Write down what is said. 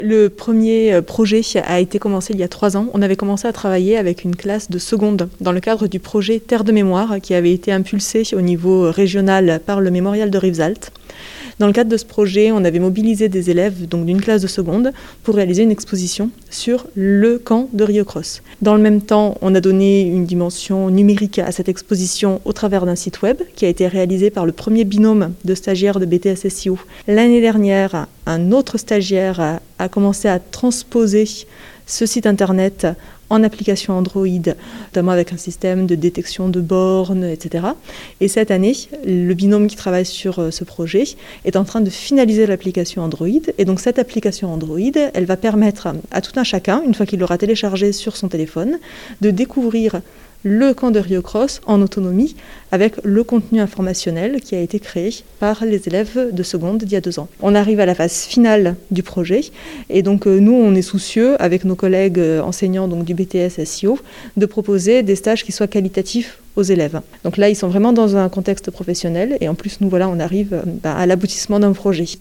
Le premier projet a été commencé il y a 3 ans. On avait commencé à travailler avec une classe de seconde dans le cadre du projet Terre de mémoire qui avait été impulsé au niveau régional par le mémorial de Rivesaltes. Dans le cadre de ce projet, on avait mobilisé des élèves donc d'une classe de seconde pour réaliser une exposition sur le camp de Rio Cross. Dans le même temps, on a donné une dimension numérique à cette exposition au travers d'un site web qui a été réalisé par le premier binôme de stagiaires de BTS SEO. L'année dernière, un autre stagiaire a commencé à transposer ce site internet en application Android, notamment avec un système de détection de bornes, etc. Et cette année, le binôme qui travaille sur ce projet est en train de finaliser l'application Android. Et donc cette application Android, elle va permettre à tout un chacun, une fois qu'il l'aura téléchargé sur son téléphone, de découvrir le camp de Rio Cross en autonomie avec le contenu informationnel qui a été créé par les élèves de seconde d'il y a 2 ans. On arrive à la phase finale du projet et donc nous on est soucieux avec nos collègues enseignants donc du BTS SEO de proposer des stages qui soient qualitatifs aux élèves. Donc là ils sont vraiment dans un contexte professionnel et en plus nous voilà on arrive à l'aboutissement d'un projet.